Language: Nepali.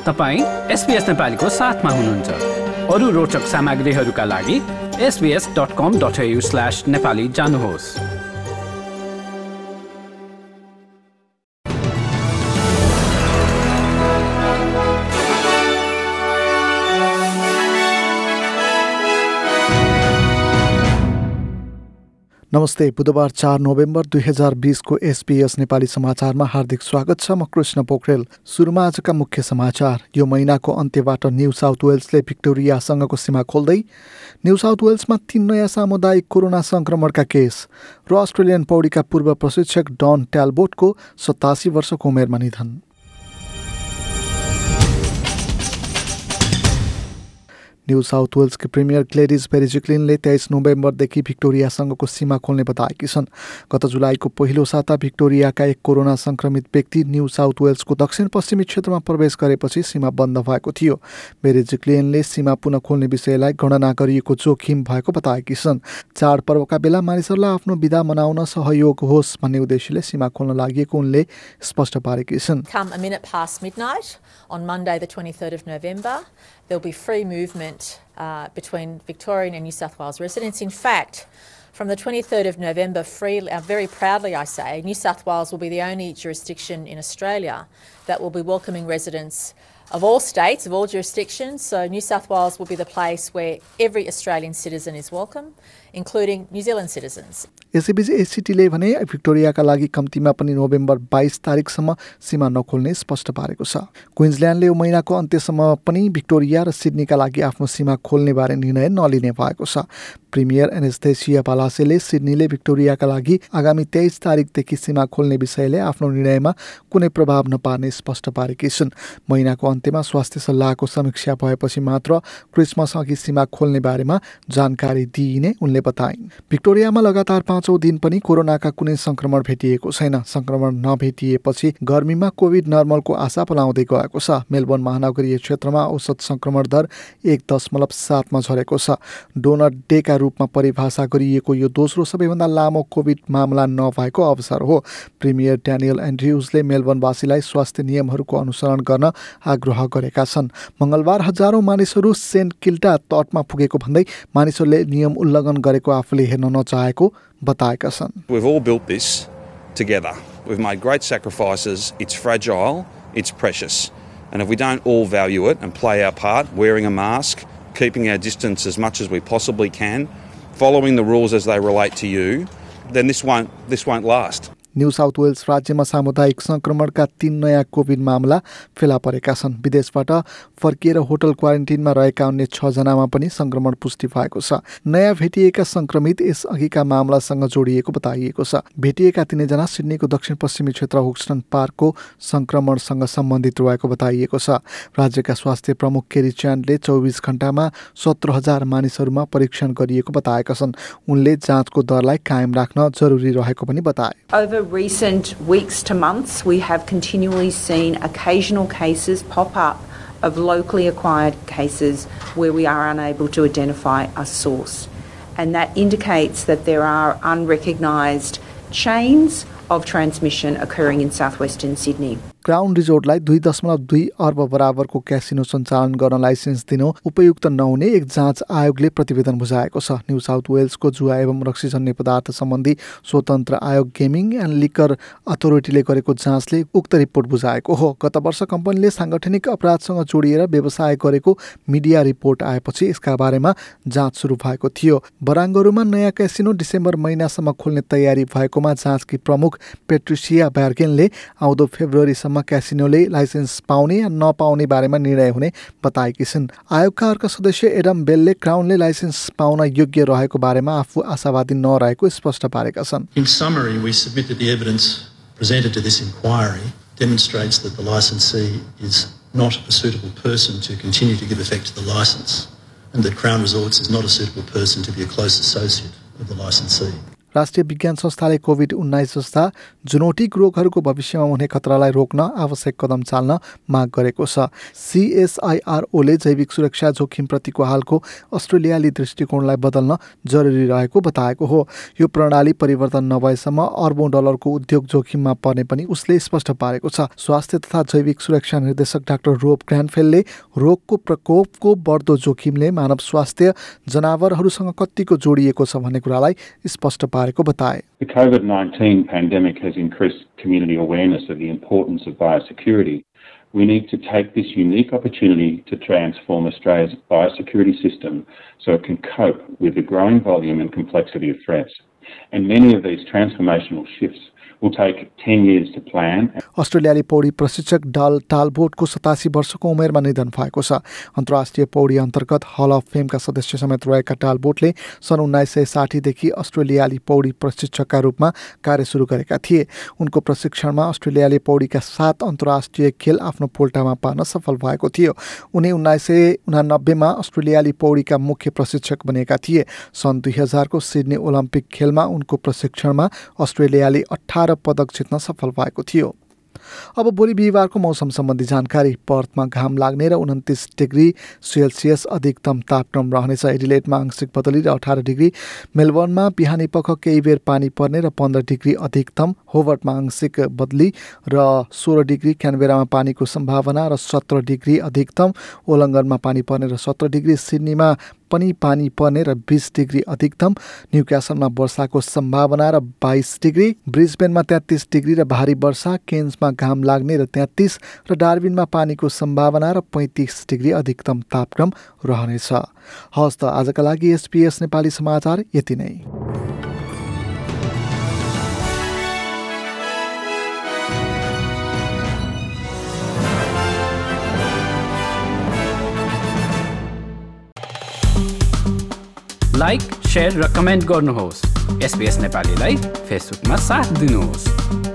तपाईं SBS नेपालीको साथमा हुनुहुन्छ। अरु रोचक सामग्रीहरूका लागि sbs.com.au/nepali जानुहोस्। नमस्ते, बुधबार 4 नोभेम्बर 2020 को SBS नेपाली समाचारमा हार्दिक स्वागत छ। म कृष्ण पोखरेल। सुरुमा आजका मुख्य समाचार। यो महिनाको अन्त्यबाट न्यू साउथ वेल्सले भिक्टोरियासँगको सीमा खोल्दै। न्यू साउथ वेल्समा 3 नयाँ सामुदायिक कोरोना संक्रमणका केस र अस्ट्रेलियन पौडीका पूर्व प्रशिक्षक डन ट्यालबोटको 87 वर्षको उमेरमा निधन। न्यू साउथ वेल्सकी प्रिमियर ग्लेडिस बेरिजिक्लिनले 23 नोभेम्बरदेखि भिक्टोरियासँगको सीमा खोल्ने बताएकी छन्। गत जुलाईको पहिलो साता भिक्टोरियाका एक कोरोना संक्रमित व्यक्ति न्यू साउथ वेल्सको दक्षिण पश्चिमी क्षेत्रमा प्रवेश गरेपछि सीमा बन्द भएको थियो। बेरिजिक्लिनले सीमा पुनः खोल्ने विषयलाई गणना गरिएको जोखिम भएको बताएकी छन्। चाडपर्वका बेला मानिसहरूलाई आफ्नो बिदा मनाउन सहयोग होस् भन्ने उद्देश्यले सीमा खोल्न लागि उनले स्पष्ट पारेकी छन्। Come a minute past midnight on Monday the 23rd of November, there'll be free movement between Victorian and New South Wales residents. In fact, from the 23rd of November, very proudly I say, New South Wales will be the only jurisdiction in Australia that will be welcoming residents of all states, of all jurisdictions. So New South Wales will be the place where every Australian citizen is welcome, including New Zealand citizens. यसैबीच एसीटीले भने भिक्टोरियाका लागि कम्तीमा पनि नोभेम्बर 22 तारिकसम्म सीमा नखोल्ने स्पष्ट पारेको छ। क्विन्सल्यान्डले यो महिनाको अन्त्यसम्म पनि भिक्टोरिया र सिडनीका लागि आफ्नो सीमा खोल्ने बारे निर्णय नलिने भएको छ। प्रिमियर एनेस्थेसिया पालासेले सिडनीले भिक्टोरियाका लागि आगामी 23 तारिकदेखि सीमा खोल्ने विषयले आफ्नो निर्णयमा कुनै प्रभाव नपार्ने स्पष्ट पारेकी छिन्। महिनाको अन्त्यमा स्वास्थ्य सल्लाहको समीक्षा भएपछि मात्र क्रिसमस अघि सीमा खोल्ने बारेमा जानकारी दिइने उनले बताइन्। भिक्टोरियामा लगातार 5औं दिन पनि कोरोनाका कुनै संक्रमण भेटिएको छैन। संक्रमण नभेटिएपछि गर्मीमा कोभिड नर्मलको आशा पलाउँदै गएको छ। मेलबर्न महानगरीय क्षेत्रमा औसत संक्रमण दर 1.7 मा झरेको छ। डोनर डेका रूपमा परिभाषा गरिएको यो दोस्रो सबैभन्दा लामो कोभिड मामला नभएको अवसर हो। प्रिमियर ड्यानियल एन्ड्र्युजले मेलबर्नवासीलाई स्वास्थ्य नियमहरूको अनुसरण गर्न आग्रह गरेका छन्। मंगलबार हजारौं मानिसहरू सेन्ट किल्डा तटमा पुगेको भन्दै मानिसहरूले नियम उल्लङ्घन गरेको आफूले हेर्न नचाहेको बताएका छन्। We've all built this together. We've made great sacrifices. It's fragile, it's precious. And if we don't all value it and play our part, wearing a mask, keeping our distance as much as we possibly can, following the rules as they relate to you, then this won't last. New South Wales राज्यमा सामुदायिक संक्रमणका 3 नयाँ कोभिड मामला फेला परेका छन्। विदेशबाट फर्किएर होटल क्वारेन्टिनमा रहेका अन्य 6 जनामा पनि संक्रमण पुष्टि भएको छ। नयाँ भेटिएका संक्रमित यस अघिका मामलासँग जोडिएको बताइएको छ। भेटिएका 3 जना सिडनीको दक्षिण पश्चिमी क्षेत्र होक्सटन पार्कको संक्रमणसँग सम्बन्धित रहेको बताइएको छ। राज्यका स्वास्थ्य प्रमुख केरी च्यान्डले 24 घण्टामा 17,000 मानिसहरूमा परीक्षण गरिएको बताएका छन्। उनले जाँचको दरलाई कायम राख्न जरुरी रहेको पनि बताए। Over recent weeks to months, we have continually seen occasional cases pop up of locally acquired cases where we are unable to identify a source. And that indicates that there are unrecognised chains of transmission occurring in southwestern Sydney. Crown रिजोर्टलाई 2.2 अर्ब बराबरको क्यासिनो सञ्चालन गर्न लाइसेन्स दिन उपयुक्त नहुने एक जाँच आयोगले प्रतिवेदन बुझाएको छ। न्यू साउथ वेल्सको जुवा एवं रक्सीजन्य पदार्थ सम्बन्धी स्वतन्त्र आयोग गेमिङ एन्ड लिकर अथोरिटीले गरेको जाँचले उक्त रिपोर्ट बुझाएको हो। गत वर्ष कम्पनीले सांगठनिक अपराधसँग जोडिएर व्यवसाय गरेको मिडिया रिपोर्ट आएपछि यसका बारेमा जाँच सुरु भएको थियो। बराङ्गरुमा नयाँ क्यासिनो डिसेम्बर महिनासम्म खोल्ने तयारी भएकोमा जाँचकी प्रमुख पेट्रिसिया ब्यार्गेनले आउँदो फेब्रुअरीसम्म क्यासिनोले लाइसेन्स पाउने या नपाउने बारेमा निर्णय हुने बताएकी छिन्। आयोगका अर्का सदस्य एडम बेलले क्राउनले लाइसेन्स पाउन योग्य रहेको बारेमा आफू आशावादी नरहेको स्पष्ट पारेका छन्। In summary, we submit that the evidence presented to this inquiry demonstrates that the licensee is not a suitable person to continue to give effect to the licence, and that Crown Resorts is not a suitable person to be a close associate of the licensee. राष्ट्रिय विज्ञान संस्थाले कोभिड-19 जस्ता जुनोटिक रोगहरूको भविष्यमा हुने खतरालाई रोक्न आवश्यक कदम चाल्न माग गरेको छ। CSIRO-ले जैविक सुरक्षा जोखिमप्रतिको हालको अस्ट्रेलियाली दृष्टिकोणलाई बदल्न जरुरी रहेको बताएको हो। यो प्रणाली परिवर्तन नभएसम्म अर्बौं डलरको उद्योग जोखिममा पर्ने पनि उसले स्पष्ट पारेको छ। स्वास्थ्य तथा जैविक सुरक्षा निर्देशक डाक्टर रोब ग्रान्डफेलले रोगको प्रकोपको बढ्दो जोखिमले मानव स्वास्थ्य जनावरहरूसँग कतिको जोडिएको छ भन्ने कुरालाई स्पष्ट पारेको बताए। The COVID-19 pandemic has increased community awareness of the importance of biosecurity. We need to take this unique opportunity to transform Australia's biosecurity system so it can cope with the growing volume and complexity of threats. And many of these transformational shifts will take 10 years to plan. अस्ट्रेलियाली पौडी प्रशिक्षक डाल टालबोटको 87 वर्षको उमेरमा निधन भएको छ। अन्तर्राष्ट्रिय पौडी अन्तर्गत हल अफ फेमका सदस्य समेत रहेका टालबोटले सन् 1960 देखि अस्ट्रेलियाली पौडी प्रशिक्षकका रूपमा कार्य सुरु गरेका थिए। उनको प्रशिक्षणमा अस्ट्रेलियाले पौडीका 7 अन्तर्राष्ट्रिय खेल आफ्नो पोल्टामा पार्न सफल भएको थियो। उनी 1989 मा अस्ट्रेलियाली पौडीका मुख्य प्रशिक्षक बनेका थिए। सन् 2000 को सिडनी ओलम्पिक खेलमा उनको प्रशिक्षणमा अस्ट्रेलियाले 18 पदक जित्न सफल भएको थियो। अब भोलि बिहिबारको मौसम सम्बन्धी जानकारी। पर्थमा घाम लाग्ने र 29 डिग्री सेल्सियस अधिकतम तापक्रम रहनेछ। एडिलेडमा आंशिक बदली र 18 डिग्री, मेलबर्नमा बिहानी पख केही बेर पानी पर्ने र 15 डिग्री अधिकतम, होबर्टमा आंशिक बदली र 16 डिग्री, क्यानबेरामा पानीको सम्भावना र 17 डिग्री अधिकतम, ओलङ्गनमा पानी पर्ने र 17 डिग्री, सिडनीमा पनि पानी पर्ने र 20 डिग्री अधिकतम, न्युक्यासलमा वर्षाको सम्भावना र 22 डिग्री, ब्रिस्बेनमा 33 डिग्री र भारी वर्षा, केन्समा घाम लाग्ने र 33 र डार्विनमा पानीको सम्भावना र 35 डिग्री अधिकतम तापक्रम रहनेछ। हवस् त आजका लागि SBS नेपाली समाचार यति नै। लाइक, शेयर र कमेन्ट गर्नुहोस्। SBS नेपालीलाई फेसबुकमा साथ दिनुहोस्।